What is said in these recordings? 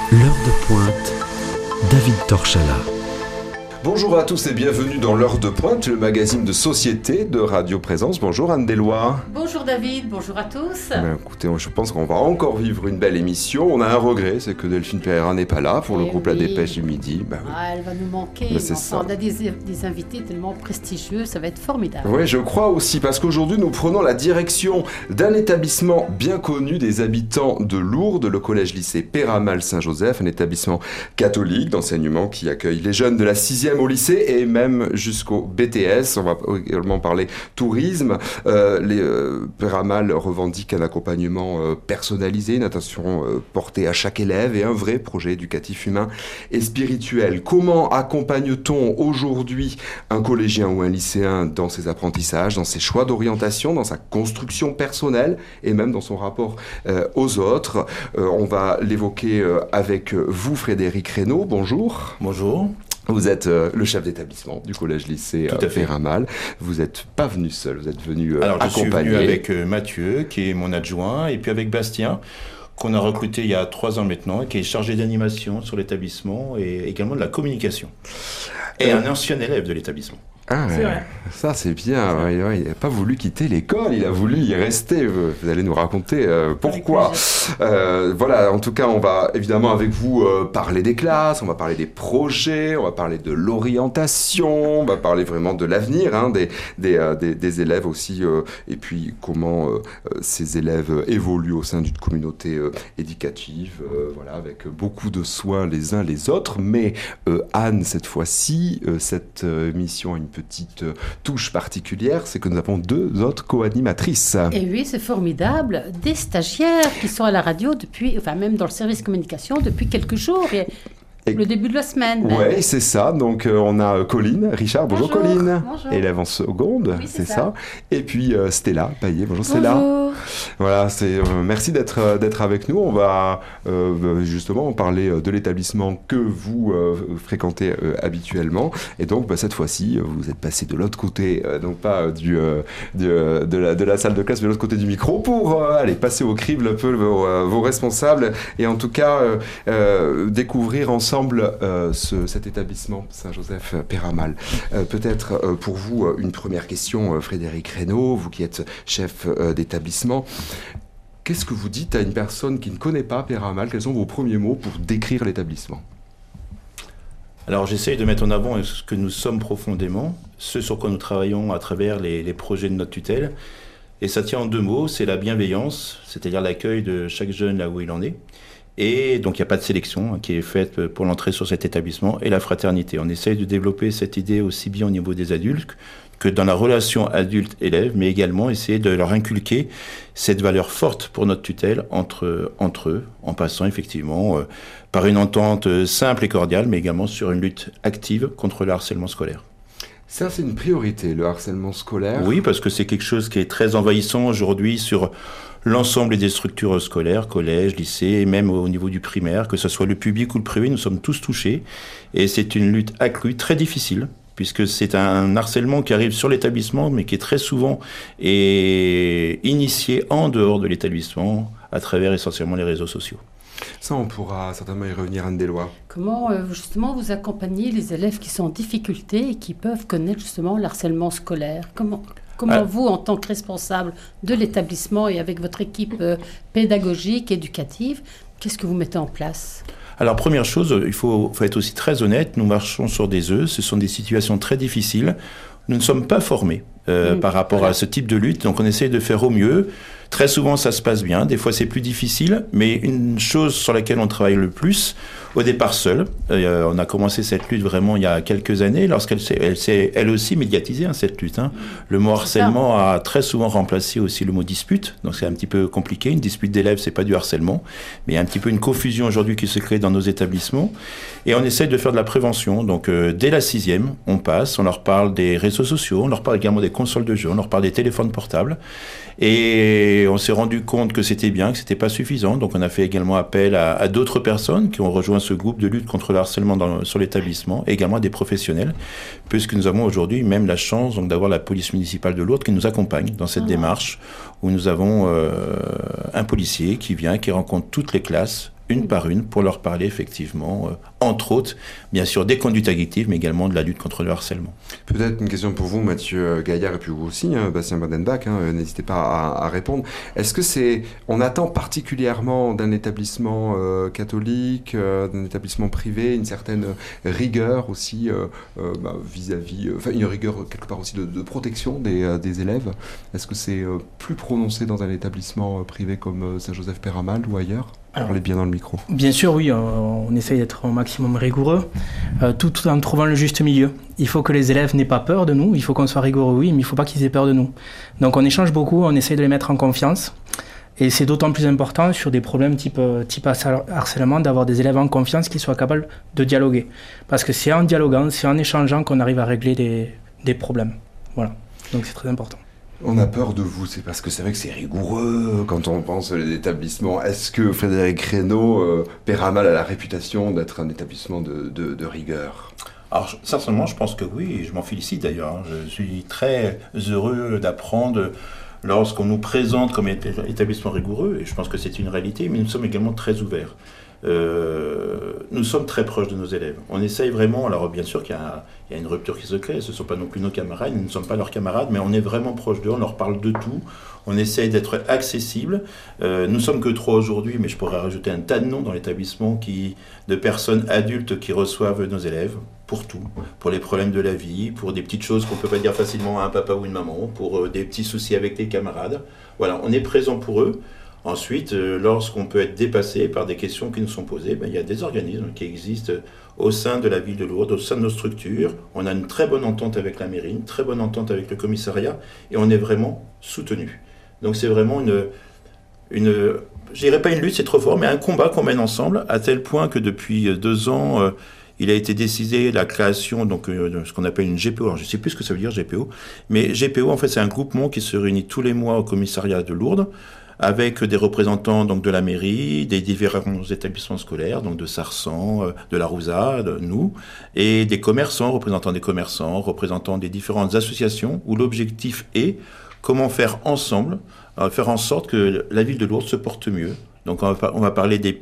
L'heure de pointe, David Torchala. Bonjour à tous et bienvenue dans l'heure de pointe, le magazine de société de Radio Présence. Bonjour Anne Deslois. Bonjour David, bonjour à tous. Écoutez, je pense qu'on va encore vivre une belle émission. On a un regret, c'est que Delphine Pereira n'est pas là pour le groupe La Dépêche du Midi. Oui. Elle va nous manquer. C'est ça. On a des invités tellement prestigieux, ça va être formidable. Oui, je crois aussi, parce qu'aujourd'hui nous prenons la direction d'un établissement bien connu des habitants de Lourdes, le collège-lycée Peyramal Saint-Joseph, un établissement catholique d'enseignement qui accueille les jeunes de la 6e au lycée et même jusqu'au BTS. On va également parler tourisme. Peyramal revendique un accompagnement personnalisé, une attention portée à chaque élève et un vrai projet éducatif humain et spirituel. Comment accompagne-t-on aujourd'hui un collégien ou un lycéen dans ses apprentissages, dans ses choix d'orientation, dans sa construction personnelle et même dans son rapport aux autres? On va l'évoquer avec vous, Frédéric Reynaud. Bonjour. Bonjour. Vous êtes le chef d'établissement du collège-lycée Peyramal. Vous n'êtes pas venu seul, vous êtes venu accompagné. Je suis venu avec Mathieu, qui est mon adjoint, et puis avec Bastien, qu'on a recruté il y a 3 ans maintenant, et qui est chargé d'animation sur l'établissement et également de la communication. Et un ancien élève de l'établissement. Ah, c'est vrai. Ça c'est bien, il n'a pas voulu quitter l'école, il a voulu y rester. Vous allez nous raconter pourquoi. Voilà, en tout cas on va évidemment avec vous parler des classes, on va parler des projets, on va parler de l'orientation, on va parler vraiment de l'avenir des élèves aussi, et puis comment ces élèves évoluent au sein d'une communauté éducative, voilà, avec beaucoup de soins les uns les autres. Mais Anne, cette fois-ci, cette mission a une petite touche particulière, c'est que nous avons 2 autres co-animatrices. Et oui, c'est formidable. Des stagiaires qui sont à la radio depuis, enfin même dans le service communication depuis quelques jours. Et le début de la semaine. Oui, c'est ça. Donc, on a Colline Richard. Bonjour Colline. Bonjour. Élève en seconde, oui, c'est ça. Et puis Stella Paillet. Bonjour Stella. Voilà, merci d'être avec nous. On va justement parler de l'établissement que vous fréquentez habituellement. Et donc, cette fois-ci, vous êtes passé de l'autre côté, donc pas de la salle de classe, mais de l'autre côté du micro pour aller passer au crible un peu vos responsables et en tout cas découvrir ensemble cet établissement Saint-Joseph Peyramal. Peut-être pour vous une première question, Frédéric Reynaud, vous qui êtes chef d'établissement. Qu'est-ce que vous dites à une personne qui ne connaît pas Peyramal? Quels sont vos premiers mots pour décrire l'établissement? Alors j'essaye de mettre en avant ce que nous sommes profondément, ce sur quoi nous travaillons à travers les projets de notre tutelle. Et ça tient en 2 mots, c'est la bienveillance, c'est-à-dire l'accueil de chaque jeune là où il en est. Et donc il n'y a pas de sélection qui est faite pour l'entrée sur cet établissement, et la fraternité. On essaye de développer cette idée aussi bien au niveau des adultes que dans la relation adulte-élève, mais également essayer de leur inculquer cette valeur forte pour notre tutelle entre eux, en passant effectivement par une entente simple et cordiale, mais également sur une lutte active contre le harcèlement scolaire. Ça, c'est une priorité, le harcèlement scolaire. Oui, parce que c'est quelque chose qui est très envahissant aujourd'hui sur l'ensemble des structures scolaires, collèges, lycées, et même au niveau du primaire, que ce soit le public ou le privé, nous sommes tous touchés. Et c'est une lutte accrue, très difficile, puisque c'est un harcèlement qui arrive sur l'établissement, mais qui est très souvent initié en dehors de l'établissement, à travers essentiellement les réseaux sociaux. Ça, on pourra certainement y revenir, Anne Deslois. Comment, justement, vous accompagnez les élèves qui sont en difficulté et qui peuvent connaître, justement, le harcèlement scolaire? Comment vous, en tant que responsable de l'établissement et avec votre équipe pédagogique, éducative, qu'est-ce que vous mettez en place? Alors, première chose, il faut être aussi très honnête. Nous marchons sur des œufs. Ce sont des situations très difficiles. Nous ne sommes pas formés par rapport à ce type de lutte. Donc, on essaie de faire au mieux. Très souvent, ça se passe bien. Des fois, c'est plus difficile. Mais une chose sur laquelle on travaille le plus, au départ seul, on a commencé cette lutte vraiment il y a quelques années, lorsqu'elle s'est elle aussi médiatisée, cette lutte. Le mot harcèlement a très souvent remplacé aussi le mot dispute. Donc, c'est un petit peu compliqué. Une dispute d'élèves, c'est pas du harcèlement. Mais il y a un petit peu une confusion aujourd'hui qui se crée dans nos établissements. Et on essaie de faire de la prévention. Donc, dès la 6e, on leur parle des réseaux sociaux, on leur parle également des consoles de jeux, on leur parle des téléphones portables. Et on s'est rendu compte que c'était bien, que c'était pas suffisant. Donc on a fait également appel à d'autres personnes qui ont rejoint ce groupe de lutte contre le harcèlement sur l'établissement, et également à des professionnels, puisque nous avons aujourd'hui même la chance donc, d'avoir la police municipale de Lourdes qui nous accompagne dans cette démarche, où nous avons un policier qui vient, qui rencontre toutes les classes, une par une, pour leur parler effectivement, entre autres, bien sûr, des conduites addictives, mais également de la lutte contre le harcèlement. Peut-être une question pour vous, Mathieu Gaillard, et puis vous aussi, Bastien Bodenbach, n'hésitez pas à répondre. Est-ce que on attend particulièrement d'un établissement catholique, d'un établissement privé, une certaine rigueur aussi vis-à-vis, une rigueur quelque part aussi de protection des élèves? Est-ce que c'est plus prononcé dans un établissement privé comme Saint-Joseph-Péramal ou ailleurs? Parlez bien dans le micro. Bien sûr, oui, on essaye d'être au maximum rigoureux, tout en trouvant le juste milieu. Il faut que les élèves n'aient pas peur de nous, il faut qu'on soit rigoureux, oui, mais il ne faut pas qu'ils aient peur de nous. Donc on échange beaucoup, on essaye de les mettre en confiance, et c'est d'autant plus important sur des problèmes type harcèlement, d'avoir des élèves en confiance qui soient capables de dialoguer. Parce que c'est en dialoguant, c'est en échangeant qu'on arrive à régler des problèmes. Voilà, donc c'est très important. On a peur de vous, c'est parce que c'est vrai que c'est rigoureux quand on pense à l'établissement. Est-ce que Frédéric Reynaud, Péramal a la réputation d'être un établissement de rigueur? Alors, sincèrement, je pense que oui, et je m'en félicite d'ailleurs. Je suis très heureux d'apprendre lorsqu'on nous présente comme établissement rigoureux, et je pense que c'est une réalité, mais nous sommes également très ouverts. Nous sommes très proches de nos élèves. On essaye vraiment, alors bien sûr qu'il y a une rupture qui se crée, ce ne sont pas non plus nos camarades, nous ne sommes pas leurs camarades, mais on est vraiment proches d'eux, on leur parle de tout, on essaye d'être accessible. Nous sommes que 3 aujourd'hui, mais je pourrais rajouter un tas de noms dans l'établissement de personnes adultes qui reçoivent nos élèves, pour tout, pour les problèmes de la vie, pour des petites choses qu'on ne peut pas dire facilement à un papa ou une maman, pour des petits soucis avec les camarades. Voilà, on est présent pour eux. Ensuite, lorsqu'on peut être dépassé par des questions qui nous sont posées, il y a des organismes qui existent au sein de la ville de Lourdes, au sein de nos structures. On a une très bonne entente avec la mairie, une très bonne entente avec le commissariat, et on est vraiment soutenus. Donc c'est vraiment je dirais pas une lutte, c'est trop fort, mais un combat qu'on mène ensemble, à tel point que depuis 2 ans, il a été décidé la création de ce qu'on appelle une GPO. Alors je ne sais plus ce que ça veut dire GPO, mais GPO en fait c'est un groupement qui se réunit tous les mois au commissariat de Lourdes, avec des représentants donc de la mairie, des différents établissements scolaires, donc de Sarsan, de la Rousade, nous, et des commerçants, représentants des commerçants, représentants des différentes associations, où l'objectif est comment faire ensemble, faire en sorte que la ville de Lourdes se porte mieux. Donc on va parler des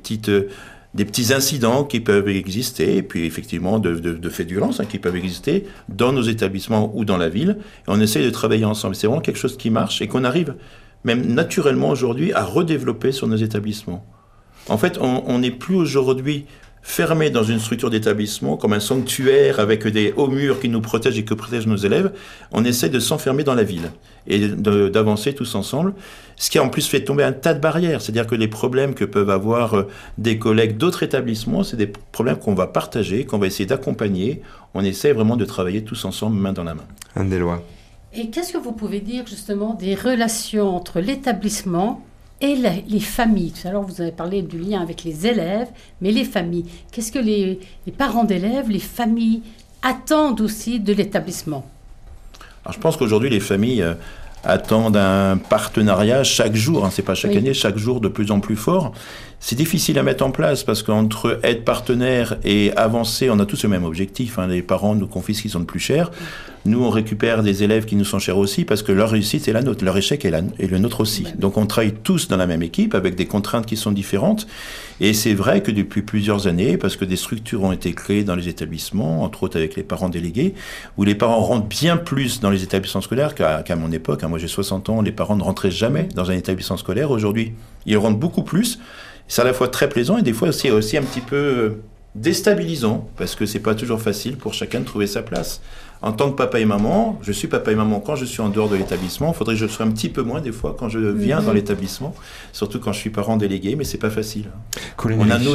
petits incidents qui peuvent exister, et puis effectivement de faits de violence qui peuvent exister dans nos établissements ou dans la ville, et on essaye de travailler ensemble. C'est vraiment quelque chose qui marche et qu'on arrive même naturellement aujourd'hui à redévelopper sur nos établissements. En fait, on n'est plus aujourd'hui fermé dans une structure d'établissement comme un sanctuaire avec des hauts murs qui nous protègent et que protègent nos élèves. On essaie de s'enfermer dans la ville et d'avancer tous ensemble, ce qui a en plus fait tomber un tas de barrières. C'est-à-dire que les problèmes que peuvent avoir des collègues d'autres établissements, c'est des problèmes qu'on va partager, qu'on va essayer d'accompagner. On essaie vraiment de travailler tous ensemble, main dans la main. Anne Deslois. Et qu'est-ce que vous pouvez dire justement des relations entre l'établissement et les familles? Tout à l'heure, vous avez parlé du lien avec les élèves, mais les familles. Qu'est-ce que les parents d'élèves, les familles attendent aussi de l'établissement? Alors, je pense qu'aujourd'hui, les familles attendent un partenariat chaque jour, c'est pas chaque année, chaque jour de plus en plus fort. C'est difficile à mettre en place parce qu'entre être partenaire et avancer, on a tous le même objectif. Les parents nous confient ce qu'ils ont de plus cher. Nous, on récupère des élèves qui nous sont chers aussi parce que leur réussite est la nôtre, leur échec est le nôtre aussi. Donc on travaille tous dans la même équipe avec des contraintes qui sont différentes. Et c'est vrai que depuis plusieurs années, parce que des structures ont été créées dans les établissements, entre autres avec les parents délégués, où les parents rentrent bien plus dans les établissements scolaires qu'à mon époque. Moi j'ai 60 ans, les parents ne rentraient jamais dans un établissement scolaire. Aujourd'hui, ils rentrent beaucoup plus. C'est à la fois très plaisant et des fois aussi un petit peu déstabilisant, parce que c'est pas toujours facile pour chacun de trouver sa place. En tant que papa et maman, je suis papa et maman quand je suis en dehors de l'établissement. Il faudrait que je le sois un petit peu moins des fois quand je viens dans l'établissement, surtout quand je suis parent délégué, mais c'est pas facile. On a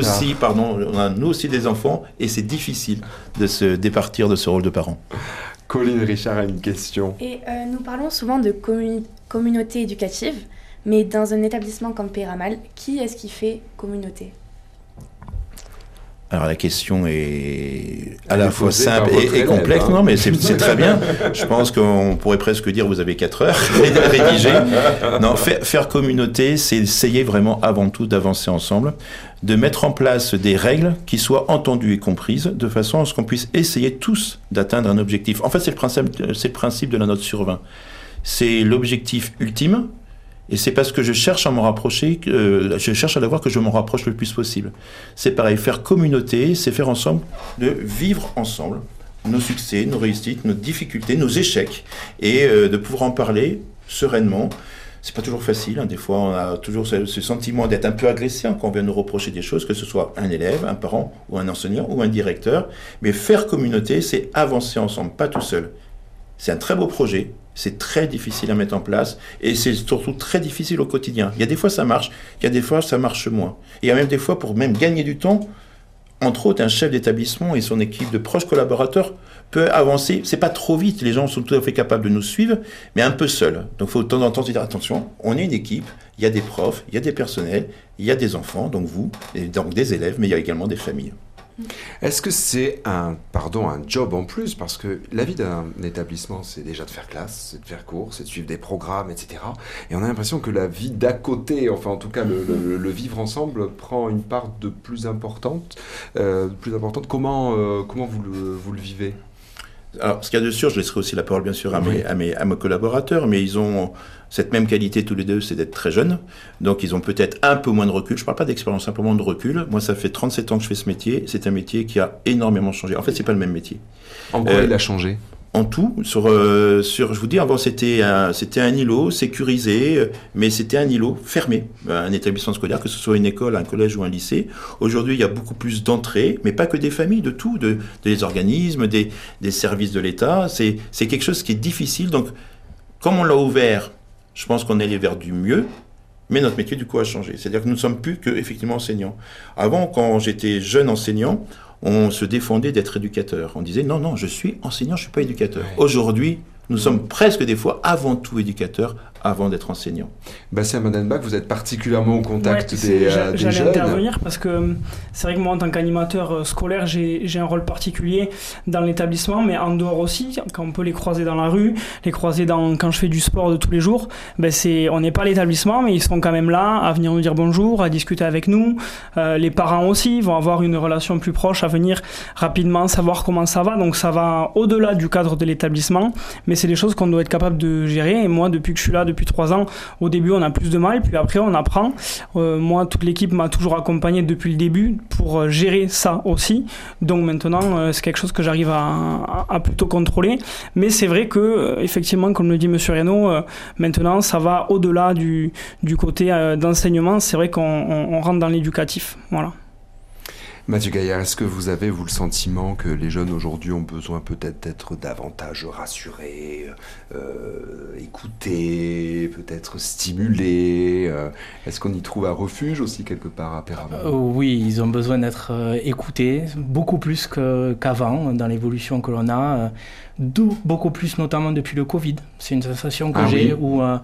nous aussi des enfants et c'est difficile de se départir de ce rôle de parent. Colline Richard a une question. Et nous parlons souvent de communauté éducative, mais dans un établissement comme Péramal, qui est-ce qui fait communauté ? Alors la question est à la fois simple et complexe. Non, mais c'est très bien. Je pense qu'on pourrait presque dire vous avez 4 heures à rédiger. Non, faire communauté, c'est essayer vraiment avant tout d'avancer ensemble, de mettre en place des règles qui soient entendues et comprises, de façon à ce qu'on puisse essayer tous d'atteindre un objectif. En fait, c'est le principe de la note sur 20. C'est l'objectif ultime. Et c'est parce que je cherche à m'en rapprocher, je cherche à l'avoir que je m'en rapproche le plus possible. C'est pareil, faire communauté, c'est faire ensemble, de vivre ensemble nos succès, nos réussites, nos difficultés, nos échecs, et de pouvoir en parler sereinement. C'est pas toujours facile, hein. Des fois on a toujours ce sentiment d'être un peu agressé quand on vient nous reprocher des choses, que ce soit un élève, un parent, ou un enseignant, ou un directeur. Mais faire communauté, c'est avancer ensemble, pas tout seul. C'est un très beau projet, c'est très difficile à mettre en place, et c'est surtout très difficile au quotidien. Il y a des fois ça marche, il y a des fois ça marche moins. Et il y a même des fois, pour même gagner du temps, entre autres, un chef d'établissement et son équipe de proches collaborateurs peut avancer. C'est pas trop vite, les gens sont tout à fait capables de nous suivre, mais un peu seuls. Donc il faut de temps en temps se dire, attention, on est une équipe, il y a des profs, il y a des personnels, il y a des enfants, donc vous, et donc des élèves, mais il y a également des familles. Est-ce que c'est un job en plus? Parce que la vie d'un établissement, c'est déjà de faire classe, c'est de faire cours, c'est de suivre des programmes, etc. Et on a l'impression que la vie d'à côté, enfin en tout cas le vivre ensemble, prend une part de plus importante. Comment vous le vivez? Alors, ce qu'il y a de sûr, je laisserai aussi la parole bien sûr à mes collaborateurs, mais ils ont cette même qualité tous les deux, c'est d'être très jeunes. Donc ils ont peut-être un peu moins de recul. Je ne parle pas d'expérience, simplement de recul. Moi, ça fait 37 ans que je fais ce métier. C'est un métier qui a énormément changé. En fait, c'est pas le même métier. En quoi il a changé? En tout, je vous dis, avant c'était un îlot sécurisé, mais c'était un îlot fermé, un établissement scolaire, que ce soit une école, un collège ou un lycée. Aujourd'hui, il y a beaucoup plus d'entrées, mais pas que des familles, de tout, des organismes, des services de l'État. C'est quelque chose qui est difficile. Donc, comme on l'a ouvert, je pense qu'on est allé vers du mieux, mais notre métier, du coup, a changé. C'est-à-dire que nous ne sommes plus que, effectivement, enseignants. Avant, quand j'étais jeune enseignant, on se défendait d'être éducateur. On disait non, je suis enseignant, je ne suis pas éducateur. Ouais. Aujourd'hui, nous sommes presque des fois avant tout éducateurs, avant d'être enseignant. Bastien Mandenbach, vous êtes particulièrement au contact des jeunes. J'allais intervenir parce que c'est vrai que moi, en tant qu'animateur scolaire, j'ai un rôle particulier dans l'établissement, mais en dehors aussi, quand on peut les croiser dans la rue, les croiser quand je fais du sport de tous les jours, on n'est pas à l'établissement, mais ils sont quand même là à venir nous dire bonjour, à discuter avec nous. Les parents aussi vont avoir une relation plus proche, à venir rapidement savoir comment ça va. Donc ça va au-delà du cadre de l'établissement, mais c'est des choses qu'on doit être capable de gérer. Et moi, depuis que je suis là, depuis 3 ans, au début on a plus de mal, puis après on apprend. Moi, toute l'équipe m'a toujours accompagné depuis le début pour gérer ça aussi. Donc maintenant, c'est quelque chose que j'arrive à plutôt contrôler. Mais c'est vrai que, effectivement, comme le dit Monsieur Reynaud, maintenant ça va au-delà du côté d'enseignement. C'est vrai qu'on rentre dans l'éducatif. Voilà. Mathieu Gaillard, est-ce que vous avez, le sentiment que les jeunes aujourd'hui ont besoin peut-être d'être davantage rassurés, écoutés, peut-être stimulés? Est-ce qu'on y trouve un refuge aussi quelque part à Peyramale? Oui, ils ont besoin d'être écoutés, beaucoup plus qu'avant dans l'évolution que l'on a, beaucoup plus notamment depuis le Covid. C'est une sensation que j'ai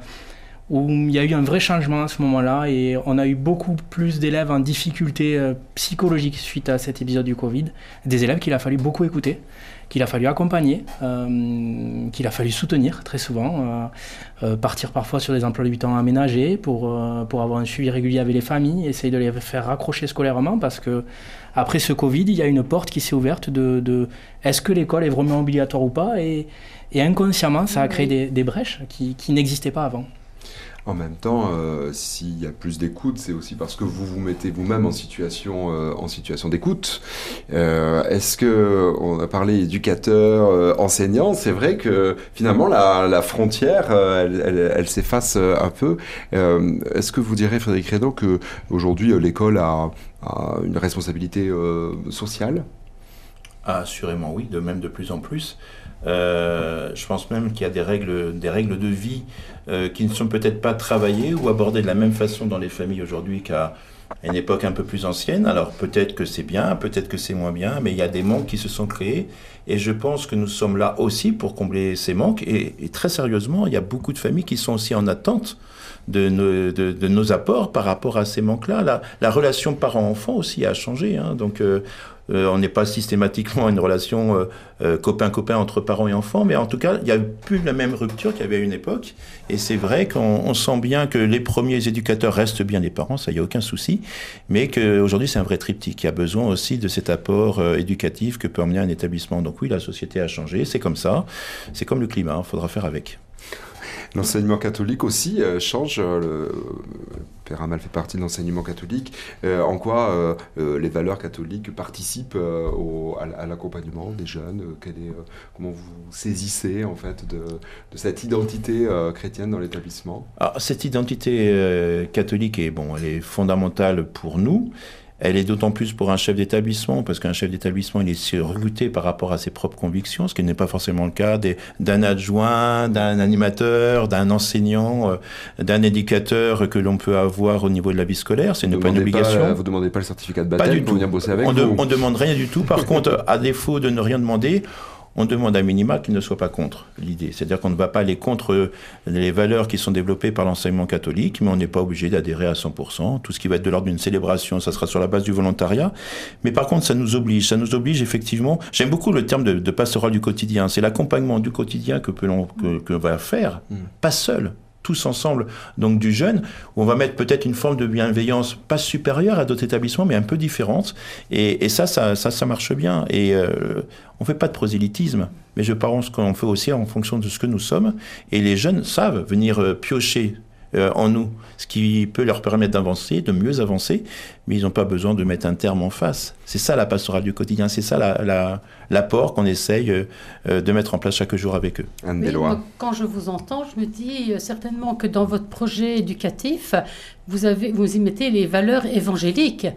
où il y a eu un vrai changement à ce moment-là et on a eu beaucoup plus d'élèves en difficulté psychologique suite à cet épisode du Covid. Des élèves qu'il a fallu beaucoup écouter, qu'il a fallu accompagner, qu'il a fallu soutenir très souvent, partir parfois sur des emplois du temps aménagés pour avoir un suivi régulier avec les familles, essayer de les faire raccrocher scolairement parce que après ce Covid, il y a une porte qui s'est ouverte de est-ce que l'école est vraiment obligatoire ou pas et inconsciemment ça a créé des brèches qui n'existaient pas avant. En même temps, s'il y a plus d'écoute, c'est aussi parce que vous vous mettez vous-même en situation d'écoute. Est-ce que on a parlé éducateur, enseignant, c'est vrai que finalement la frontière, elle s'efface un peu. Est-ce que vous direz, Frédéric Reynaud, que aujourd'hui l'école a une responsabilité sociale? Assurément oui, de plus en plus. Je pense même qu'il y a des règles de vie qui ne sont peut-être pas travaillées ou abordées de la même façon dans les familles aujourd'hui qu'à une époque un peu plus ancienne. Alors peut-être que c'est bien, peut-être que c'est moins bien, mais il y a des manques qui se sont créés et je pense que nous sommes là aussi pour combler ces manques et très sérieusement, il y a beaucoup de familles qui sont aussi en attente de nos apports par rapport à ces manques-là. La relation parent-enfant aussi a changé, hein, donc on n'est pas systématiquement une relation copain-copain entre parents et enfants, mais en tout cas, il n'y a plus la même rupture qu'il y avait à une époque. Et c'est vrai qu'on sent bien que les premiers éducateurs restent bien les parents, ça, il n'y a aucun souci, mais qu'aujourd'hui, c'est un vrai triptyque. Il y a besoin aussi de cet apport éducatif que peut emmener un établissement. Donc oui, la société a changé, c'est comme ça, c'est comme le climat, il faudra faire avec. L'enseignement catholique aussi change. Père Amal fait partie de l'enseignement catholique. En quoi les valeurs catholiques participent à l'accompagnement des jeunes comment vous saisissez en fait de cette identité chrétienne dans l'établissement? Alors, cette identité catholique elle est fondamentale pour nous. Elle est d'autant plus pour un chef d'établissement, parce qu'un chef d'établissement, il est surrouté par rapport à ses propres convictions, ce qui n'est pas forcément le cas d'un adjoint, d'un animateur, d'un enseignant, d'un éducateur que l'on peut avoir au niveau de la vie scolaire. C'est pas une obligation. Vous ne demandez pas le certificat de baptême pour venir bosser avec vous? On ne demande rien du tout. Par contre, à défaut de ne rien demander, on demande à minima qu'il ne soit pas contre l'idée. C'est-à-dire qu'on ne va pas aller contre les valeurs qui sont développées par l'enseignement catholique, mais on n'est pas obligé d'adhérer à 100%. Tout ce qui va être de l'ordre d'une célébration, ça sera sur la base du volontariat. Mais par contre, ça nous oblige effectivement. J'aime beaucoup le terme de pastoral du quotidien. C'est l'accompagnement du quotidien que l'on va faire, pas seul. Tous ensemble, donc du jeune, où on va mettre peut-être une forme de bienveillance, pas supérieure à d'autres établissements, mais un peu différente. Et ça marche bien. Et on ne fait pas de prosélytisme, mais je pense qu'on fait aussi en fonction de ce que nous sommes. Et les jeunes savent venir piocher en nous, ce qui peut leur permettre d'avancer, de mieux avancer, mais ils n'ont pas besoin de mettre un terme en face. C'est ça la pastorale du quotidien, c'est ça l'apport qu'on essaye de mettre en place chaque jour avec eux. Anne Deslois. Quand je vous entends, je me dis certainement que dans votre projet éducatif, vous y mettez les valeurs évangéliques.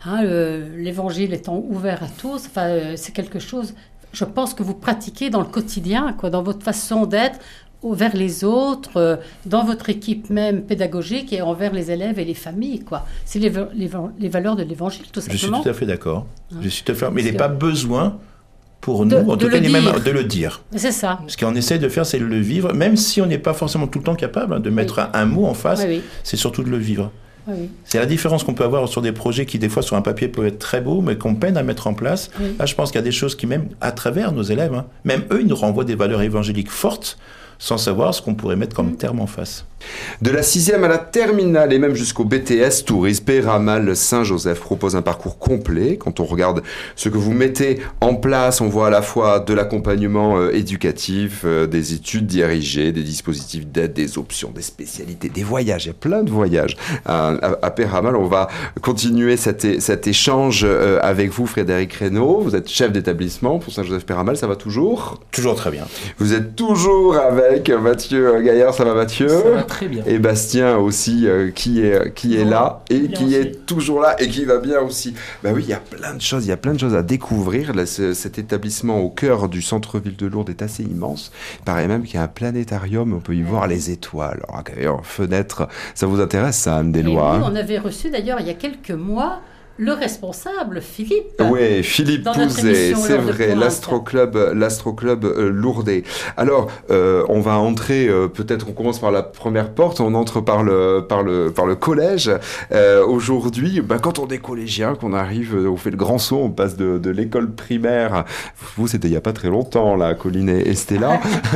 L'évangile étant ouvert à tous, c'est quelque chose, je pense, que vous pratiquez dans le quotidien, dans votre façon d'être, vers les autres, dans votre équipe même pédagogique et envers les élèves et les familles, C'est les valeurs de l'évangile, tout simplement. Je suis tout à fait d'accord. Mais il n'est pas besoin pour nous, en tout cas, de le dire. C'est ça. Ce qu'on essaie de faire, c'est de le vivre, même si on n'est pas forcément tout le temps capable de mettre un mot en face, c'est surtout de le vivre. Oui. C'est la différence qu'on peut avoir sur des projets qui, des fois, sur un papier, peuvent être très beaux, mais qu'on peine à mettre en place. Oui. Là, je pense qu'il y a des choses qui, même à travers nos élèves, même eux, ils nous renvoient des valeurs évangéliques fortes, sans savoir ce qu'on pourrait mettre comme terme en face. De la 6e à la terminale et même jusqu'au BTS, Tourisme, Père Amal Saint-Joseph propose un parcours complet. Quand on regarde ce que vous mettez en place, on voit à la fois de l'accompagnement éducatif, des études dirigées, des dispositifs d'aide, des options, des spécialités, des voyages. Il y a plein de voyages à Père Amal. On va continuer cet échange avec vous, Frédéric Reynaud. Vous êtes chef d'établissement pour Saint-Joseph Père Amal. Ça va toujours? Toujours très bien. Vous êtes toujours avec Mathieu Gaillard. Ça va, Mathieu? Ça va très bien. Et Bastien aussi, qui est là et qui aussi est toujours là et qui va bien aussi. Oui, il y a plein de choses à découvrir. Là, cet établissement au cœur du centre-ville de Lourdes est assez immense. Il paraît même qu'il y a un planétarium, on peut y voir les étoiles. Alors, fenêtre, ça vous intéresse, ça, Anne Deslois? Oui, on avait reçu d'ailleurs il y a quelques mois le responsable, Philippe. Oui, Philippe Pouzet, c'est vrai, l'Astroclub Lourdais. Alors, on va entrer, peut-être on commence par la première porte, on entre par le collège. Aujourd'hui, quand on est collégien, qu'on arrive, on fait le grand saut, on passe de l'école primaire, vous c'était il n'y a pas très longtemps, là, Colline et Stella,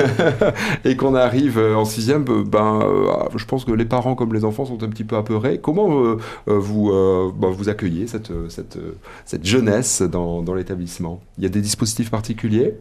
et qu'on arrive en 6e, je pense que les parents comme les enfants sont un petit peu apeurés. Comment vous accueillez cette jeunesse dans l'établissement? Il y a des dispositifs particuliers?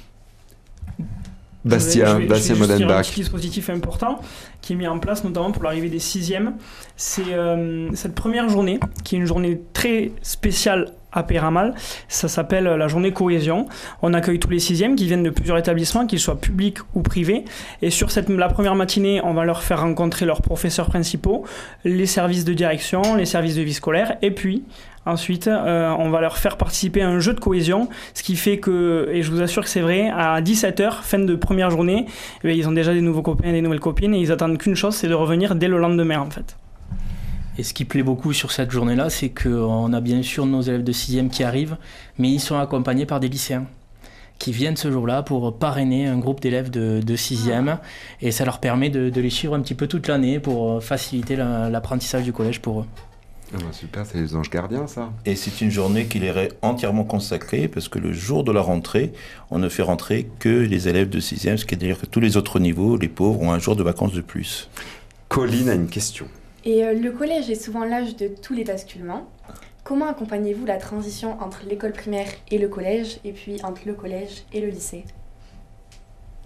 Bastien Modenbach. Un petit dispositif important qui est mis en place notamment pour l'arrivée des 6e. C'est cette première journée, qui est une journée très spéciale à Père Amal. Ça s'appelle la journée cohésion. On accueille tous les 6e qui viennent de plusieurs établissements, qu'ils soient publics ou privés. Et sur la première matinée, on va leur faire rencontrer leurs professeurs principaux, les services de direction, les services de vie scolaire, et puis ensuite, on va leur faire participer à un jeu de cohésion, ce qui fait que, et je vous assure que c'est vrai, à 17h, fin de première journée, ils ont déjà des nouveaux copains et des nouvelles copines, et ils attendent qu'une chose, c'est de revenir dès le lendemain, en fait. Et ce qui plaît beaucoup sur cette journée-là, c'est qu'on a bien sûr nos élèves de 6e qui arrivent, mais ils sont accompagnés par des lycéens qui viennent ce jour-là pour parrainer un groupe d'élèves de 6e, et ça leur permet de les suivre un petit peu toute l'année pour faciliter l'apprentissage du collège pour eux. Super, c'est les anges gardiens, ça. Et c'est une journée qui leur est entièrement consacrée, parce que le jour de la rentrée, on ne fait rentrer que les élèves de 6e, ce qui veut dire que tous les autres niveaux, les pauvres, ont un jour de vacances de plus. Colline a une question. Et le collège est souvent l'âge de tous les basculements. Comment accompagnez-vous la transition entre l'école primaire et le collège, et puis entre le collège et le lycée?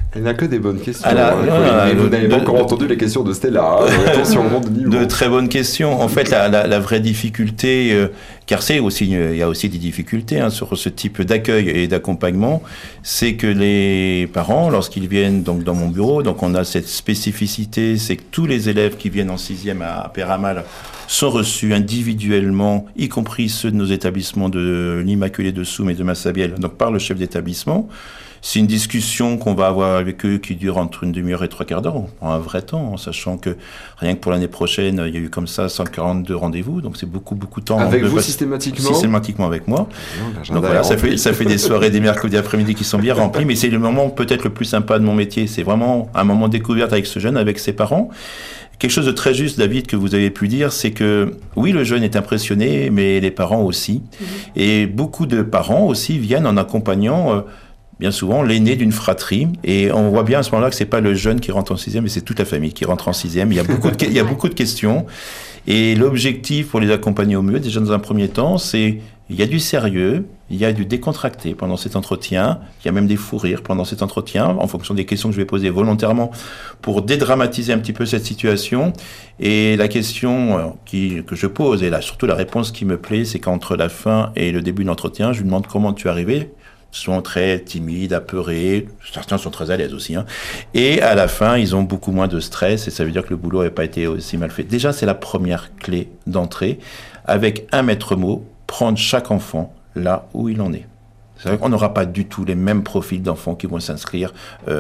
Il n'y a que des bonnes questions. Vous n'avez pas encore entendu les questions de Stella. Attention, de niveau. De très bonnes questions. En fait, la vraie difficulté, car il y a aussi des difficultés sur ce type d'accueil et d'accompagnement, c'est que les parents, lorsqu'ils viennent donc dans mon bureau, donc on a cette spécificité, c'est que tous les élèves qui viennent en 6e à Peyramal sont reçus individuellement, y compris ceux de nos établissements de l'Immaculée de Soum et de Massabielle, donc par le chef d'établissement. C'est une discussion qu'on va avoir avec eux qui dure entre une demi-heure et 3/4 d'heure. On prend un vrai temps, en sachant que rien que pour l'année prochaine, il y a eu comme ça 142 rendez-vous, donc c'est beaucoup de temps. Avec vous systématiquement ? Systématiquement avec moi. Donc voilà, ça fait des soirées, des mercredis après-midi qui sont bien remplis, mais c'est le moment peut-être le plus sympa de mon métier. C'est vraiment un moment de découverte avec ce jeune, avec ses parents. Quelque chose de très juste, David, que vous avez pu dire, c'est que oui, le jeune est impressionné, mais les parents aussi. Et beaucoup de parents aussi viennent en accompagnant bien souvent l'aîné d'une fratrie, et on voit bien à ce moment-là que c'est pas le jeune qui rentre en 6e, mais c'est toute la famille qui rentre en 6e. Il y a beaucoup de questions, et l'objectif pour les accompagner au mieux, déjà dans un premier temps, c'est il y a du sérieux, il y a du décontracté pendant cet entretien, il y a même des fous rires pendant cet entretien, en fonction des questions que je vais poser volontairement pour dédramatiser un petit peu cette situation. Et la question que je pose, et là surtout la réponse qui me plaît, c'est qu'entre la fin et le début de l'entretien, je lui demande comment tu es arrivé. Ils sont très timides, apeurés, certains sont très à l'aise aussi. Et à la fin, ils ont beaucoup moins de stress, et ça veut dire que le boulot n'a pas été aussi mal fait. Déjà, c'est la première clé d'entrée, avec un maître mot, prendre chaque enfant là où il en est. C'est vrai qu'on n'aura pas du tout les mêmes profils d'enfants qui vont s'inscrire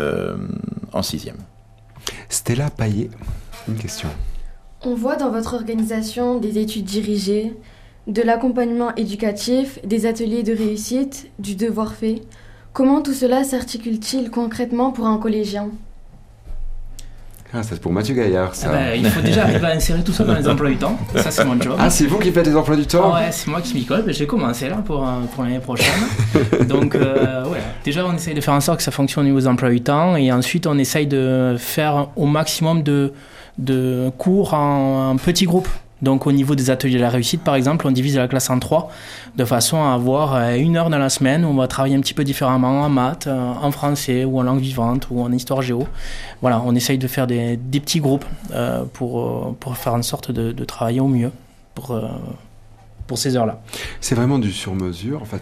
en 6e. Stella Paillet, une question. On voit dans votre organisation des études dirigées, de l'accompagnement éducatif, des ateliers de réussite, du devoir fait. Comment tout cela s'articule-t-il concrètement pour un collégien ? C'est pour Mathieu Gaillard, ça. Il faut déjà arriver à insérer tout ça dans les emplois du temps. Ça, c'est mon job. Ah, c'est vous qui faites les emplois du temps ? Ouais, c'est moi qui m'y colle. J'ai commencé là pour l'année prochaine. Donc, déjà, on essaye de faire en sorte que ça fonctionne au niveau des emplois du temps. Et ensuite, on essaye de faire au maximum de cours en petits groupes. Donc au niveau des ateliers de la réussite, par exemple, on divise la classe en 3, de façon à avoir 1 heure dans la semaine où on va travailler un petit peu différemment en maths, en français ou en langue vivante ou en histoire géo. Voilà, on essaye de faire des petits groupes pour faire en sorte de travailler au mieux pour ces heures-là. C'est vraiment du sur-mesure, en fait.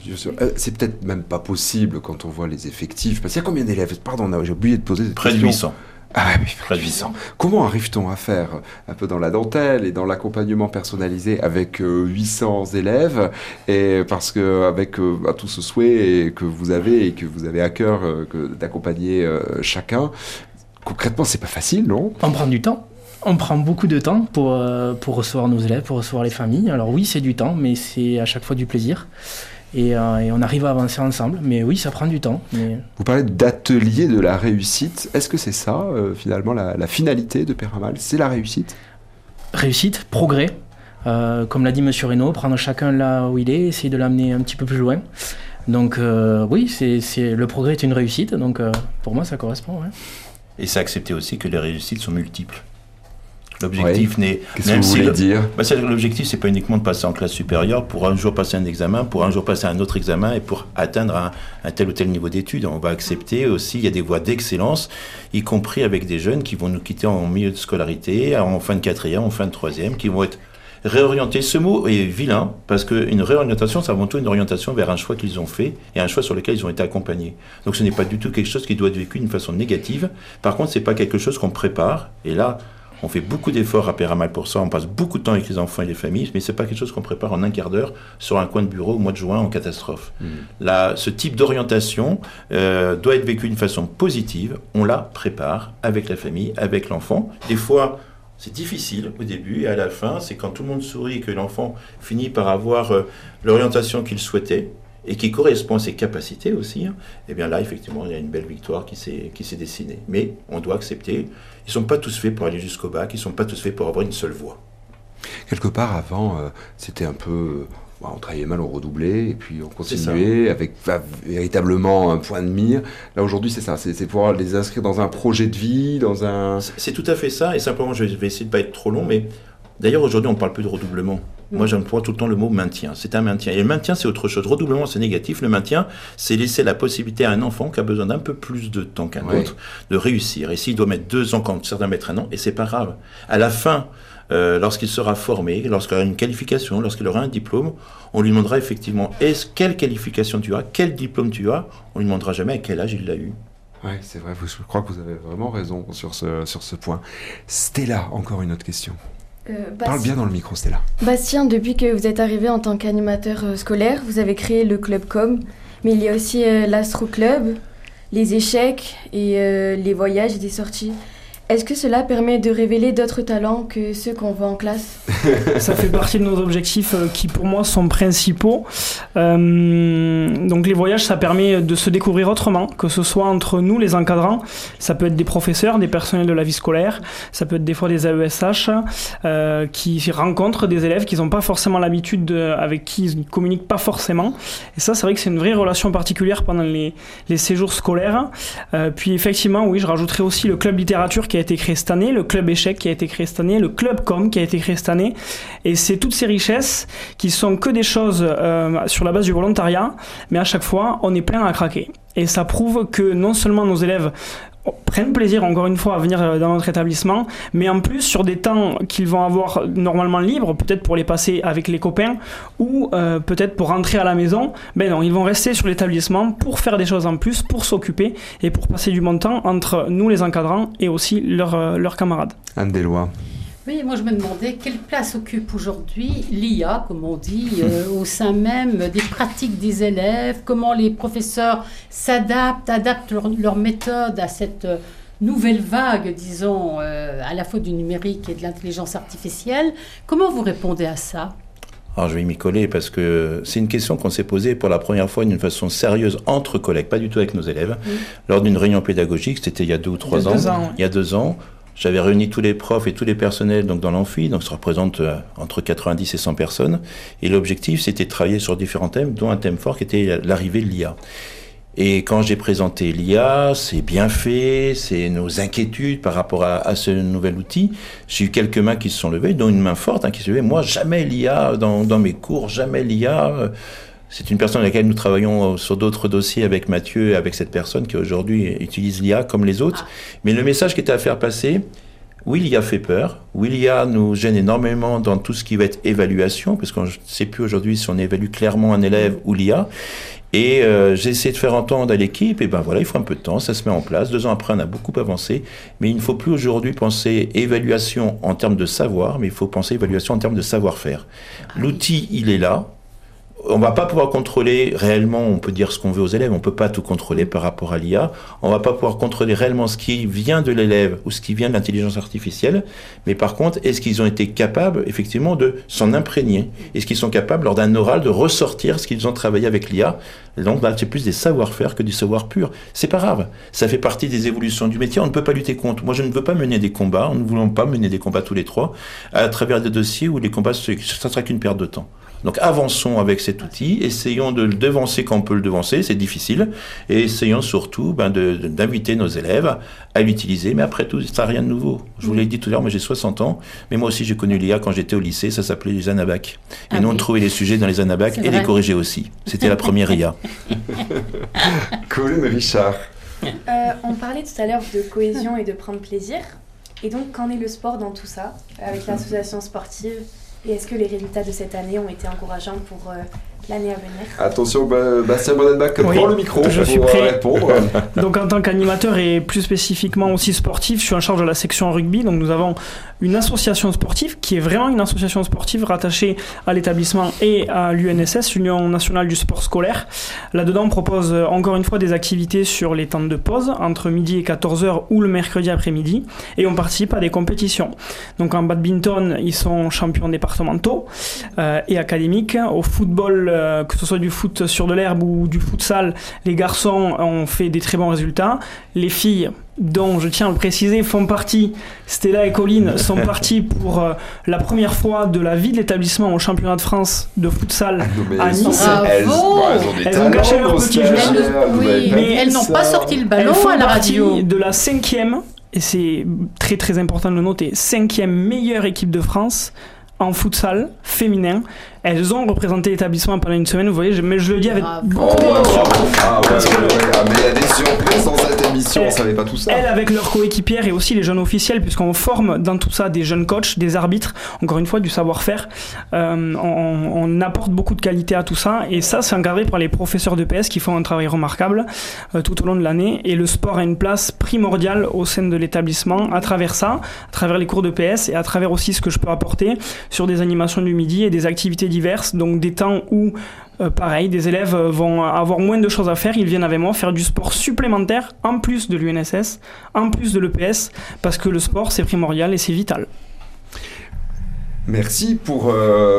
C'est peut-être même pas possible quand on voit les effectifs. Parce qu'il y a combien d'élèves ? Pardon, j'ai oublié de poser cette question. Près de 800. Ah oui, près de 800. Comment arrive-t-on à faire un peu dans la dentelle et dans l'accompagnement personnalisé avec 800 élèves, et parce que avec tout ce souhait que vous avez à cœur d'accompagner chacun, concrètement c'est pas facile, non ? On prend du temps. On prend beaucoup de temps pour recevoir nos élèves, pour recevoir les familles. Alors oui, c'est du temps, mais c'est à chaque fois du plaisir. Et on arrive à avancer ensemble, mais oui, ça prend du temps. Mais... Vous parlez d'atelier de la réussite. Est-ce que c'est ça, finalement, la finalité de Peyramal ? C'est la réussite ? Réussite, progrès. Comme l'a dit M. Reynaud, prendre chacun là où il est, essayer de l'amener un petit peu plus loin. Donc oui, le progrès est une réussite, donc pour moi, ça correspond. Ouais. Et c'est accepter aussi que les réussites sont multiples. L'objectif n'est... Qu'est-ce que vous voulez dire ? L'objectif, c'est pas uniquement de passer en classe supérieure pour un jour passer un examen, pour un jour passer un autre examen et pour atteindre un tel ou tel niveau d'études. On va accepter aussi, il y a des voies d'excellence, y compris avec des jeunes qui vont nous quitter en milieu de scolarité, en fin de 4e, en fin de 3e, qui vont être réorientés. Ce mot est vilain, parce qu'une réorientation, c'est avant tout une orientation vers un choix qu'ils ont fait et un choix sur lequel ils ont été accompagnés. Donc ce n'est pas du tout quelque chose qui doit être vécu d'une façon négative. Par contre, c'est pas quelque chose qu'on prépare, et là... On fait beaucoup d'efforts à Peyramal pour ça, on passe beaucoup de temps avec les enfants et les familles, mais ce n'est pas quelque chose qu'on prépare en un quart d'heure sur un coin de bureau au mois de juin en catastrophe. Ce type d'orientation doit être vécu d'une façon positive, on la prépare avec la famille, avec l'enfant. Des fois, c'est difficile au début, et à la fin, c'est quand tout le monde sourit et que l'enfant finit par avoir l'orientation qu'il souhaitait, et qui correspond à ses capacités aussi, et bien là, effectivement, il y a une belle victoire qui s'est dessinée. Mais on doit accepter, ils ne sont pas tous faits pour aller jusqu'au bac, ils ne sont pas tous faits pour avoir une seule voie. Quelque part, avant, c'était un peu... on travaillait mal, on redoublait, et puis on continuait avec véritablement un point de mire. Là, aujourd'hui, c'est ça, c'est pouvoir les inscrire dans un projet de vie, dans un... C'est tout à fait ça, et simplement, je vais essayer de ne pas être trop long, mais D'ailleurs, aujourd'hui, on ne parle plus de redoublement. Moi, j'emploie tout le temps le mot maintien. C'est un maintien. Et le maintien, c'est autre chose. Redoublement, c'est négatif. Le maintien, c'est laisser la possibilité à un enfant qui a besoin d'un peu plus de temps qu'un autre de réussir. Et s'il doit mettre 2 ans quand certains mettent 1 an, et c'est pas grave. À la fin, lorsqu'il sera formé, lorsqu'il aura une qualification, lorsqu'il aura un diplôme, on lui demandera effectivement quelle qualification tu as, quel diplôme tu as. On lui demandera jamais à quel âge il l'a eu. Oui, c'est vrai, je crois que vous avez vraiment raison sur ce point. Stella, encore une autre question. Parle bien dans le micro, Stella. Bastien, depuis que vous êtes arrivé en tant qu'animateur scolaire, vous avez créé le Club Com, mais il y a aussi l'Astro Club, les échecs et les voyages et des sorties. Est-ce que cela permet de révéler d'autres talents que ceux qu'on voit en classe ? Ça fait partie de nos objectifs qui, pour moi, sont principaux. Donc les voyages, ça permet de se découvrir autrement, que ce soit entre nous, les encadrants. Ça peut être des professeurs, des personnels de la vie scolaire. Ça peut être des fois des AESH qui rencontrent des élèves qui n'ont pas forcément l'habitude, avec qui ils ne communiquent pas forcément. Et ça, c'est vrai que c'est une vraie relation particulière pendant les séjours scolaires. Puis effectivement, oui, je rajouterais aussi le club littérature qui a été créé cette année, le club échec qui a été créé cette année, le club com qui a été créé cette année. Et c'est toutes ces richesses qui sont que des choses sur la base du volontariat, mais à chaque fois, on est plein à craquer. Et ça prouve que non seulement nos élèves prennent plaisir, encore une fois, à venir dans notre établissement, mais en plus, sur des temps qu'ils vont avoir normalement libres, peut-être pour les passer avec les copains, ou peut-être pour rentrer à la maison, ben non, ils vont rester sur l'établissement pour faire des choses en plus, pour s'occuper, et pour passer du bon temps entre nous, les encadrants, et aussi leurs camarades. Anne Deloy. Oui, moi je me demandais quelle place occupe aujourd'hui l'IA, comme on dit, au sein même des pratiques des élèves, comment les professeurs adaptent leur méthode à cette nouvelle vague, disons, à la fois du numérique et de l'intelligence artificielle. Comment vous répondez à ça ? Alors je vais m'y coller parce que c'est une question qu'on s'est posée pour la première fois d'une façon sérieuse entre collègues, pas du tout avec nos élèves, lors d'une réunion pédagogique, c'était il y a 2 ou 3 ans. Il y a 2 ans. J'avais réuni tous les profs et tous les personnels donc dans l'amphi, donc ça représente entre 90 et 100 personnes. Et l'objectif, c'était de travailler sur différents thèmes, dont un thème fort qui était l'arrivée de l'IA. Et quand j'ai présenté l'IA, ses bienfaits, nos inquiétudes par rapport à ce nouvel outil, j'ai eu quelques mains qui se sont levées, dont une main forte qui se levait. Moi, jamais l'IA dans mes cours, jamais l'IA. C'est une personne avec laquelle nous travaillons sur d'autres dossiers avec Mathieu, avec cette personne qui aujourd'hui utilise l'IA comme les autres. Mais le message qui était à faire passer, oui, l'IA fait peur. Oui, l'IA nous gêne énormément dans tout ce qui va être évaluation, parce qu'on ne sait plus aujourd'hui si on évalue clairement un élève ou l'IA. Et j'ai essayé de faire entendre à l'équipe, et ben voilà, il faut un peu de temps, ça se met en place. 2 ans après, on a beaucoup avancé, mais il ne faut plus aujourd'hui penser évaluation en termes de savoir, mais il faut penser évaluation en termes de savoir-faire. L'outil, il est là. On ne va pas pouvoir contrôler réellement, on peut dire ce qu'on veut aux élèves, on ne peut pas tout contrôler par rapport à l'IA, on ne va pas pouvoir contrôler réellement ce qui vient de l'élève ou ce qui vient de l'intelligence artificielle, mais par contre, est-ce qu'ils ont été capables effectivement de s'en imprégner ? Est-ce qu'ils sont capables lors d'un oral de ressortir ce qu'ils ont travaillé avec l'IA ? Et donc là, c'est plus des savoir-faire que du savoir pur. C'est pas grave, ça fait partie des évolutions du métier, on ne peut pas lutter contre. Moi, je ne veux pas mener des combats, nous ne voulons pas mener des combats tous les 3, à travers des dossiers où les combats, ça ne sera qu'une perte de temps. Donc avançons avec cet outil, essayons de le devancer quand on peut le devancer, c'est difficile, et essayons surtout d'inviter nos élèves à l'utiliser, mais après tout, ça n'a rien de nouveau. Je vous l'ai dit tout à l'heure, moi j'ai 60 ans, mais moi aussi j'ai connu l'IA quand j'étais au lycée, ça s'appelait les Anabac. Et nous on trouvait les sujets dans les Anabac et les corrigeait aussi. C'était la première IA. Colin Richard. On parlait tout à l'heure de cohésion et de prendre plaisir, et donc qu'en est le sport dans tout ça, avec l'association sportive ? Et est-ce que les résultats de cette année ont été encourageants pour l'année à venir ? Attention, Bastien Bonenbach, prends le micro je suis pour prêt. répondre. Donc en tant qu'animateur et plus spécifiquement aussi sportif, je suis en charge de la section rugby. Donc nous avons une association sportive qui est vraiment une association sportive rattachée à l'établissement et à l'UNSS, l'Union nationale du sport scolaire. Là-dedans, on propose encore une fois des activités sur les temps de pause, entre midi et 14h ou le mercredi après-midi. Et on participe à des compétitions. Donc en badminton, ils sont champions départementaux et académiques. Au football, que ce soit du foot sur de l'herbe ou du futsal, les garçons ont fait des très bons résultats. Les filles, dont je tiens à le préciser, font partie, Stella et Colline sont parties pour la première fois de la vie de l'établissement au championnat de France de futsal à Nice. Elles ont caché leur petit jeu. Mais elles n'ont pas sorti le ballon elles font à la partie radio. de la 5e et c'est très très important de le noter, 5e meilleure équipe de France en futsal féminin. Elles ont représenté l'établissement pendant une semaine, vous voyez, mais je le dis avec beaucoup d'émotion. Mais il y a des surprises dans cette émission, on ne savait pas tout ça. Elles, avec leurs coéquipières et aussi les jeunes officiels, puisqu'on forme dans tout ça des jeunes coachs, des arbitres, encore une fois du savoir-faire. On apporte beaucoup de qualité à tout ça, et ça c'est encadré par les professeurs de PS qui font un travail remarquable tout au long de l'année, et le sport a une place primordiale au sein de l'établissement à travers ça, à travers les cours de PS et à travers aussi ce que je peux apporter sur des animations du midi et des activités diverses, donc des temps où pareil, des élèves vont avoir moins de choses à faire, ils viennent avec moi faire du sport supplémentaire en plus de l'UNSS, en plus de l'EPS, parce que le sport c'est primordial et c'est vital. Merci pour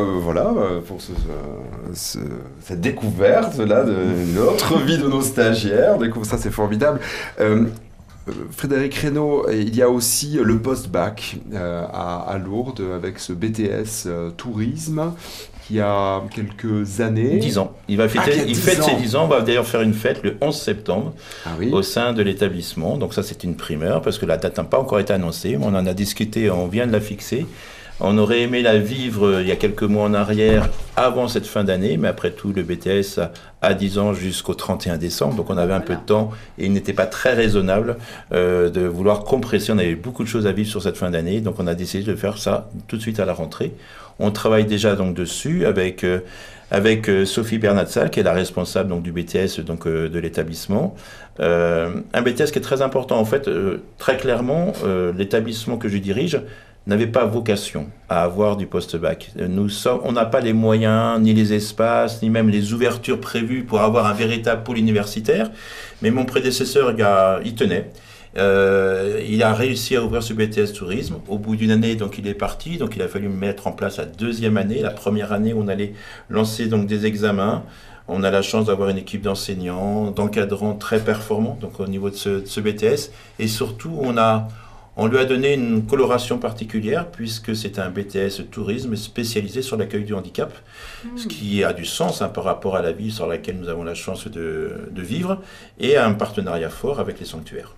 cette découverte là d'une autre vie de nos stagiaires. Ça c'est formidable. Frédéric Reynaud, il y a aussi le post-bac à Lourdes avec ce BTS tourisme qui a quelques années. 10 ans. Il fête ses 10 ans. On va d'ailleurs faire une fête le 11 septembre au sein de l'établissement. Donc ça, c'est une primeur parce que la date n'a pas encore été annoncée. On en a discuté, on vient de la fixer. On aurait aimé la vivre il y a quelques mois en arrière, avant cette fin d'année, mais après tout, le BTS a 10 ans jusqu'au 31 décembre, donc on avait un peu de temps et il n'était pas très raisonnable de vouloir compresser. On avait beaucoup de choses à vivre sur cette fin d'année, donc on a décidé de faire ça tout de suite à la rentrée. On travaille déjà donc dessus avec Sophie Bernatsal, qui est la responsable donc, du BTS donc, de l'établissement. Un BTS qui est très important. En fait, très clairement, l'établissement que je dirige n'avait pas vocation à avoir du post-bac. On n'a pas les moyens, ni les espaces, ni même les ouvertures prévues pour avoir un véritable pôle universitaire. Mais mon prédécesseur, il tenait. Il a réussi à ouvrir ce BTS tourisme. Au bout d'une année, donc il est parti. Donc il a fallu mettre en place la deuxième année, la première année où on allait lancer donc des examens. On a la chance d'avoir une équipe d'enseignants, d'encadrants très performants donc au niveau de ce BTS. Et surtout, on lui a donné une coloration particulière puisque c'est un BTS tourisme spécialisé sur l'accueil du handicap, ce qui a du sens par rapport à la ville sur laquelle nous avons la chance de vivre, et un partenariat fort avec les sanctuaires.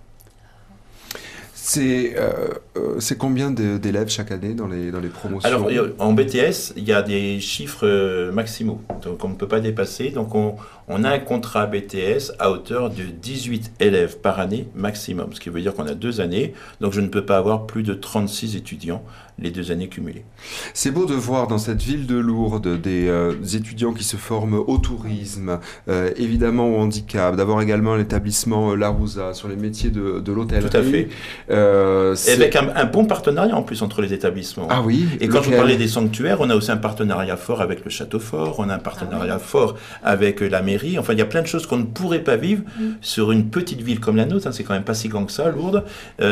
C'est combien d'élèves chaque année dans les promotions? Alors, en BTS, il y a des chiffres maximaux, donc on ne peut pas dépasser. Donc, on a un contrat BTS à hauteur de 18 élèves par année maximum, ce qui veut dire qu'on a 2 années. Donc, je ne peux pas avoir plus de 36 étudiants les 2 années cumulées. C'est beau de voir dans cette ville de Lourdes des étudiants qui se forment au tourisme, évidemment au handicap, d'avoir également l'établissement Larouza sur les métiers de l'hôtellerie. Tout à fait. Et avec un bon partenariat en plus entre les établissements. Ah oui. Et quand je vous parlais des sanctuaires, on a aussi un partenariat fort avec le Château Fort, on a un partenariat fort avec la mairie. Enfin, il y a plein de choses qu'on ne pourrait pas vivre sur une petite ville comme la nôtre. C'est quand même pas si grand que ça, Lourdes,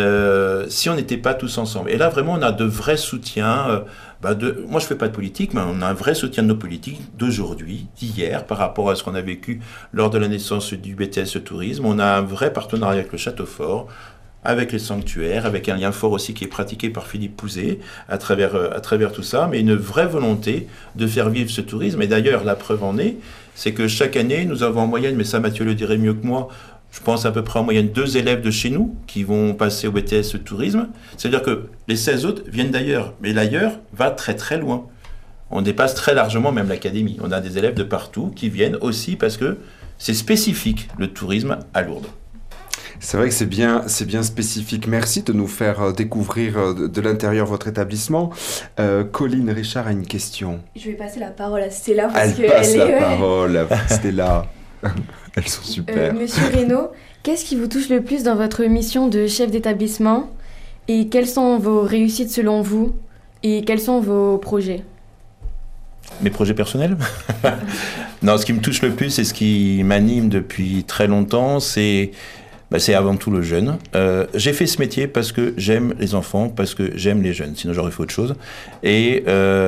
si on n'était pas tous ensemble. Et là, vraiment, on a de vrais soutiens. Moi, je fais pas de politique, mais on a un vrai soutien de nos politiques d'aujourd'hui, d'hier, par rapport à ce qu'on a vécu lors de la naissance du BTS Tourisme. On a un vrai partenariat avec le Château Fort, avec les sanctuaires, avec un lien fort aussi qui est pratiqué par Philippe Pouzet à travers tout ça, mais une vraie volonté de faire vivre ce tourisme. Et d'ailleurs, la preuve en est, c'est que chaque année, nous avons en moyenne, mais ça Mathieu le dirait mieux que moi, je pense à peu près en moyenne 2 élèves de chez nous qui vont passer au BTS Tourisme. C'est-à-dire que les 16 autres viennent d'ailleurs, mais l'ailleurs va très très loin. On dépasse très largement même l'académie. On a des élèves de partout qui viennent aussi parce que c'est spécifique, le tourisme à Lourdes. C'est vrai que c'est bien spécifique. Merci de nous faire découvrir de l'intérieur votre établissement. Colline Richard a une question. Je vais passer la parole à Stella. Parce Elle passe la parole à Stella. Elles sont super. Monsieur Reynaud, qu'est-ce qui vous touche le plus dans votre mission de chef d'établissement? Et quelles sont vos réussites selon vous? Et quels sont vos projets? Mes projets personnels? Non, ce qui me touche le plus et ce qui m'anime depuis très longtemps, c'est avant tout le jeune. J'ai fait ce métier parce que j'aime les enfants, parce que j'aime les jeunes. Sinon, j'aurais fait autre chose. Et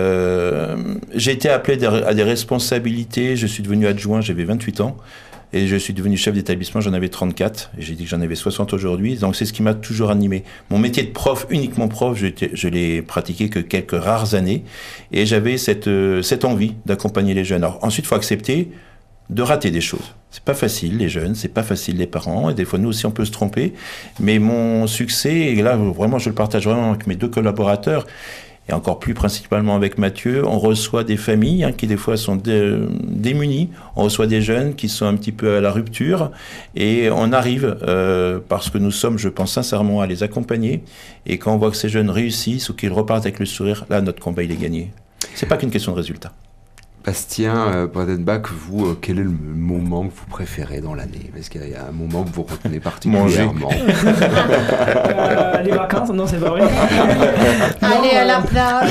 j'ai été appelé à des responsabilités. Je suis devenu adjoint, j'avais 28 ans. Et je suis devenu chef d'établissement, j'en avais 34. Et j'ai dit que j'en avais 60 aujourd'hui. Donc, c'est ce qui m'a toujours animé. Mon métier de prof, uniquement prof, je l'ai pratiqué que quelques rares années. Et j'avais cette envie d'accompagner les jeunes. Alors, ensuite, il faut accepter de rater des choses. C'est pas facile, les jeunes, c'est pas facile, les parents, et des fois, nous aussi, on peut se tromper. Mais mon succès, et là, vraiment, je le partage vraiment avec mes 2 collaborateurs, et encore plus principalement avec Mathieu, on reçoit des familles qui des fois sont démunies, on reçoit des jeunes qui sont un petit peu à la rupture, et on arrive, parce que nous sommes, je pense sincèrement, à les accompagner, et quand on voit que ces jeunes réussissent ou qu'ils repartent avec le sourire, là, notre combat, il est gagné. C'est pas qu'une question de résultat. Bastien Bradenbach, vous, quel est le moment que vous préférez dans l'année? Est-ce qu'il y a un moment que vous retenez particulièrement? Les vacances? Non, c'est pas vrai. Aller à la plage.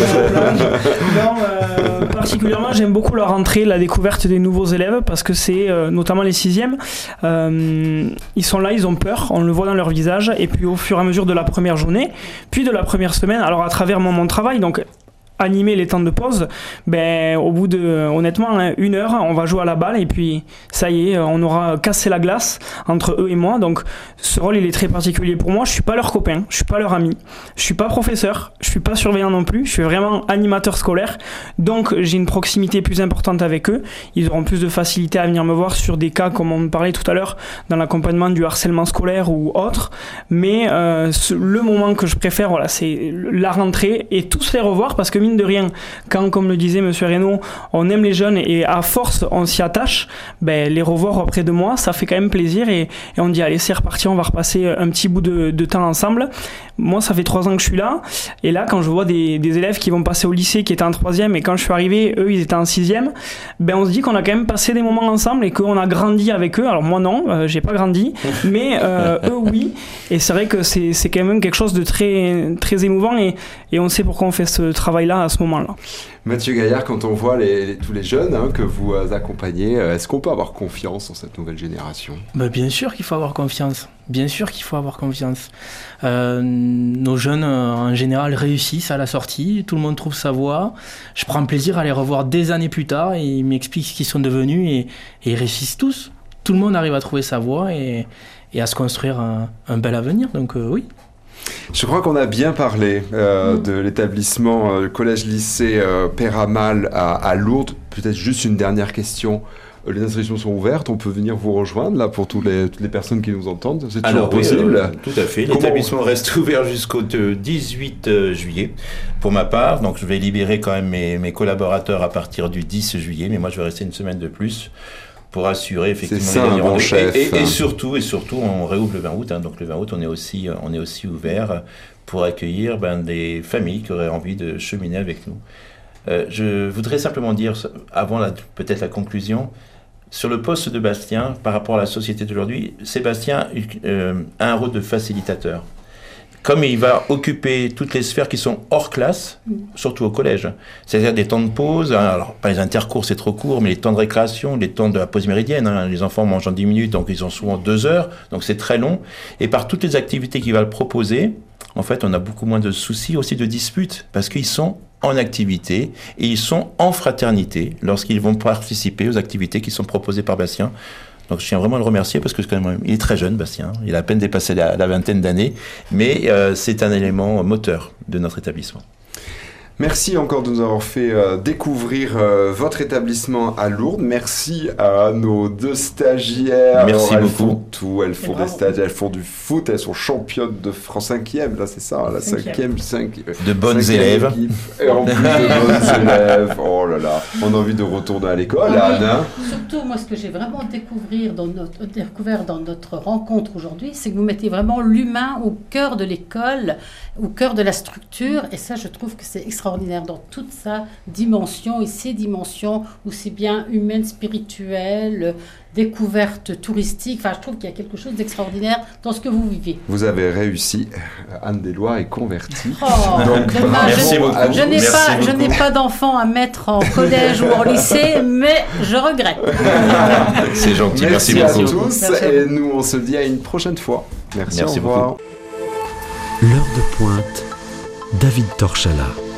Non, particulièrement, j'aime beaucoup la rentrée, la découverte des nouveaux élèves, parce que c'est notamment les 6e. Ils sont là, ils ont peur, on le voit dans leur visage, et puis au fur et à mesure de la première journée, puis de la première semaine, alors à travers mon travail, donc animer les temps de pause, au bout de, honnêtement, 1 heure, on va jouer à la balle et puis ça y est, on aura cassé la glace entre eux et moi. Donc ce rôle, il est très particulier pour moi. Je suis pas leur copain, je suis pas leur ami, je suis pas professeur, je suis pas surveillant non plus, je suis vraiment animateur scolaire. Donc j'ai une proximité plus importante avec eux. Ils auront plus de facilité à venir me voir sur des cas comme on parlait tout à l'heure dans l'accompagnement du harcèlement scolaire ou autre. Mais le moment que je préfère, voilà, c'est la rentrée et tous les revoir, parce que mine de rien, quand, comme le disait Monsieur Reynaud, on aime les jeunes et à force on s'y attache, les revoir auprès de moi, ça fait quand même plaisir, et on dit allez, c'est reparti, on va repasser un petit bout de temps ensemble. Moi, ça fait 3 ans que je suis là, et là, quand je vois des élèves qui vont passer au lycée, qui étaient en 3e, et quand je suis arrivé, eux, ils étaient en 6e, on se dit qu'on a quand même passé des moments ensemble et qu'on a grandi avec eux. Alors moi, non, j'ai pas grandi, mais eux, oui. Et c'est vrai que c'est quand même quelque chose de très, très émouvant, et on sait pourquoi on fait ce travail-là à ce moment-là. Mathieu Gaillard, quand on voit tous les jeunes que vous accompagnez, est-ce qu'on peut avoir confiance en cette nouvelle génération? Bien sûr qu'il faut avoir confiance. Bien sûr qu'il faut avoir confiance. Nos jeunes, en général, réussissent à la sortie. Tout le monde trouve sa voie. Je prends plaisir à les revoir des années plus tard, et ils m'expliquent ce qu'ils sont devenus, et ils réussissent tous. Tout le monde arrive à trouver sa voie et à se construire un bel avenir. Donc oui. Je crois qu'on a bien parlé de l'établissement collège-lycée Peyramal à Lourdes. Peut-être juste une dernière question. Les inscriptions sont ouvertes, on peut venir vous rejoindre là pour toutes les personnes qui nous entendent. C'est toujours possible. Tout à fait. L'établissement reste ouvert jusqu'au 18 juillet pour ma part. Donc je vais libérer quand même mes collaborateurs à partir du 10 juillet, mais moi je vais rester une semaine de plus pour assurer effectivement les bon chef. Et surtout, on réouvre le 20 août. Donc le 20 août, on est aussi ouvert pour accueillir des familles qui auraient envie de cheminer avec nous. Je voudrais simplement dire, avant peut-être la conclusion, sur le poste de Bastien, par rapport à la société d'aujourd'hui, Sébastien a un rôle de facilitateur. Comme il va occuper toutes les sphères qui sont hors classe, surtout au collège, c'est-à-dire des temps de pause, alors pas les intercours c'est trop court, mais les temps de récréation, les temps de la pause méridienne, les enfants mangent en 10 minutes, donc ils ont souvent 2 heures, donc c'est très long, et par toutes les activités qu'il va le proposer, en fait on a beaucoup moins de soucis, aussi de disputes, parce qu'ils sont en activité et ils sont en fraternité lorsqu'ils vont participer aux activités qui sont proposées par Bastien. Donc je tiens vraiment à le remercier parce que quand même, il est très jeune, Bastien, il a à peine dépassé la 20aine d'années, mais c'est un élément moteur de notre établissement. Merci encore de nous avoir fait découvrir votre établissement à Lourdes. Merci à nos 2 stagiaires. Merci beaucoup. Elles font tout, elles font des stages, elles font du foot, elles sont championnes de France 5e, là c'est ça, la 5e. De bonnes élèves. Et en plus de bonnes élèves. Oh là là, on a envie de retourner à l'école, Anne. Surtout, moi ce que j'ai vraiment découvert dans notre rencontre aujourd'hui, c'est que vous mettez vraiment l'humain au cœur de l'école, au cœur de la structure, et ça je trouve que c'est extraordinaire dans toute sa dimension, et ses dimensions aussi bien humaines, spirituelles, découverte touristique. Enfin, je trouve qu'il y a quelque chose d'extraordinaire dans ce que vous vivez. Vous avez réussi. Anne Deslois est convertie. Donc, dommage. Je n'ai pas d'enfant à mettre en collège ou en lycée, mais je regrette. C'est gentil. Merci beaucoup à tous. Et nous, on se dit à une prochaine fois. Merci au revoir. L'heure de pointe, David Torchala.